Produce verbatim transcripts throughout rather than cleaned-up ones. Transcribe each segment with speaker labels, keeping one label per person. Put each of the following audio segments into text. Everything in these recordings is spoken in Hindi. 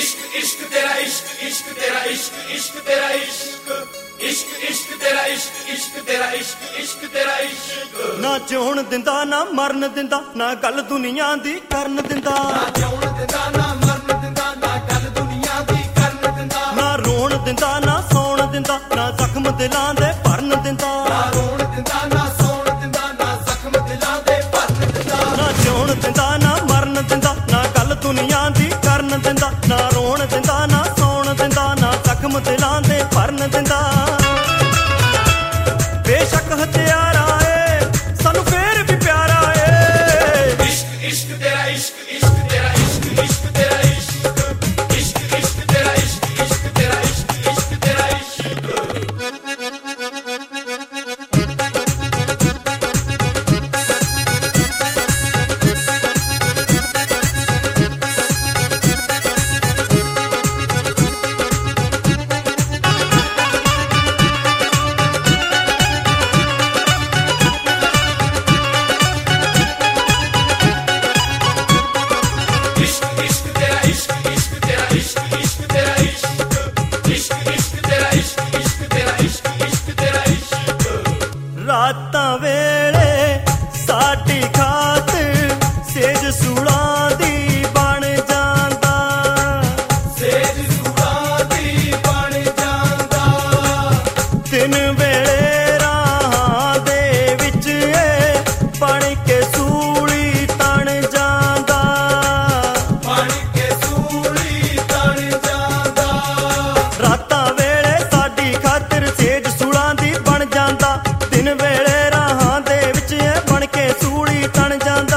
Speaker 1: इश्क इश्क तेरा इश्क इश्क तेरा इश्क इश्क तेरा इश्क इश्क इश्क तेरा इश्क इश्क तेरा इश्क इश्क तेरा इश्क
Speaker 2: ना जिउण दिंदा ना मरन दिंदा ना गल दुनिया दी करन दिंदा
Speaker 1: ना जिउण दिंदा ना मरन दिंदा ना गल दुनिया दी करन दिंदा
Speaker 2: ना रोण दिंदा ना सौण दिंदा ना जख्म दिलां दे भरन दिंदा
Speaker 1: ना रोण दिंदा ना सौण दिंदा ना जख्म दिलां दे भरन दिंदा
Speaker 2: ना जिउण दिंदा ना मरन दिंदा ना गल दुनिया दी करन दिंदा ना रोण दिंदा ना सौण दिंदा ना जख्म दिलां दे भरन दिंदा बेशक हत्यारा ए सानू फेर भी प्यारा ए
Speaker 1: इश्क इश्क तेरा इश्क इश्क तेरा इश्क इश्क तेरा इश्क इश्क इश्क तेरा इश्क इश्क तेरा इश्क इश्क तेरा इश्क
Speaker 2: रातां वेले साडी खातिर सेज सूलां दी बन जांदा
Speaker 1: सेज सूलां दी बन जांदा
Speaker 2: दिन वेले राहां दे विच ए बन के सूली तन जांदा
Speaker 1: बन के सूली तन जांदा
Speaker 2: रातां वेले साडी खातिर सेज सूलां दी बन जांदा दिन वेले राहां दे विच बन के सूली तन जांदा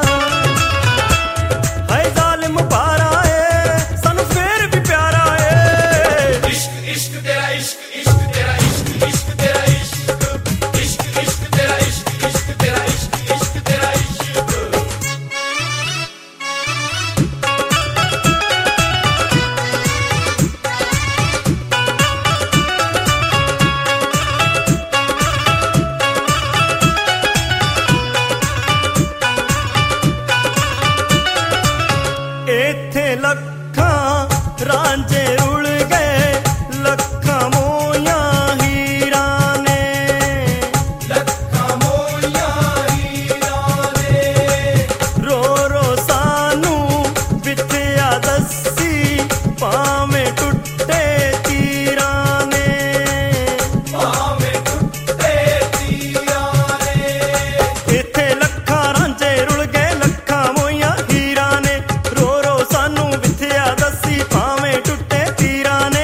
Speaker 2: हाय जालिम पारा ए सानू फेर भी प्यारा ए
Speaker 1: इश्क इश्क तेरा इश्क इश्क तेरा इश्क इश्क तेरा इश्क इश्क इश्क तेरा इश्क इश्क तेरा इश्क इश्क तेरा इश्क
Speaker 2: इत्थे लखां रांझे रुल गए लखां मोइयां हीरां ने
Speaker 1: लखां मोइयां हीरां ने
Speaker 2: रो रो सानू विथया दस्सी भावें टुटे तीरां ने
Speaker 1: भावें टुटे तीरां ने
Speaker 2: इत्थे लखां रांझे रुल गए लखां मोइयां हीरां ने रो रो सानू विथया दस्सी भावें टुटे तीरां ने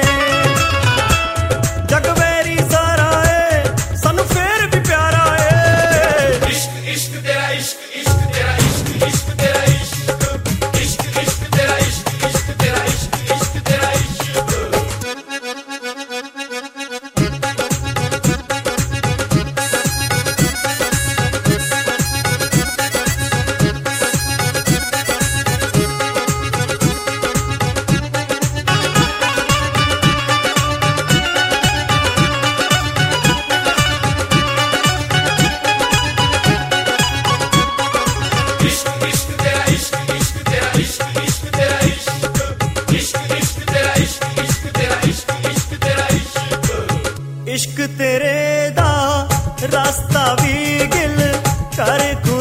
Speaker 2: जग वैरी सारा ए सानू फेर भी प्यारा ए
Speaker 1: इश्क इश्क तेरा इश्क इश्क तेरा इश्क इश्क तेरा इश्क इश्क इश्क तेरा इश्क इश्क तेरा इश्क इश्क तेरा इश्क इश्क इश्क तेरा इश्क इश्क तेरा इश्क इश्क तेरा इश्क इश्क इश्क तेरा इश्क इश्क तेरा इश्क इश्क तेरा इश्क
Speaker 2: इश्क तेरे दा रास्ता भी गिल कर